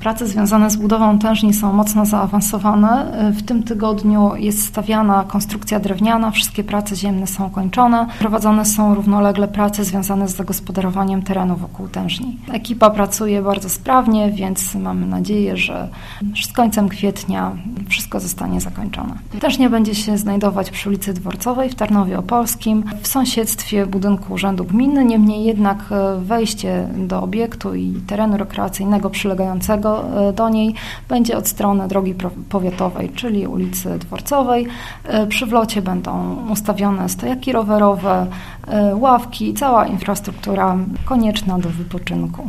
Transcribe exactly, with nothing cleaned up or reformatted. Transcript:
Prace związane z budową tężni są mocno zaawansowane. W tym tygodniu jest stawiana konstrukcja drewniana, wszystkie prace ziemne są kończone. Prowadzone są równolegle prace związane z zagospodarowaniem terenu wokół tężni. Ekipa pracuje bardzo sprawnie, więc mamy nadzieję, że z końcem kwietnia wszystko zostanie zakończone. Tężnia będzie się znajdować przy ulicy Dworcowej w Tarnowie Opolskim, w sąsiedztwie budynku Urzędu Gminy. Niemniej jednak wejście do obiektu i terenu rekreacyjnego przylegającego do niej będzie od strony drogi powiatowej, czyli ulicy Dworcowej. Przy wlocie będą ustawione stojaki rowerowe, ławki i cała infrastruktura konieczna do wypoczynku.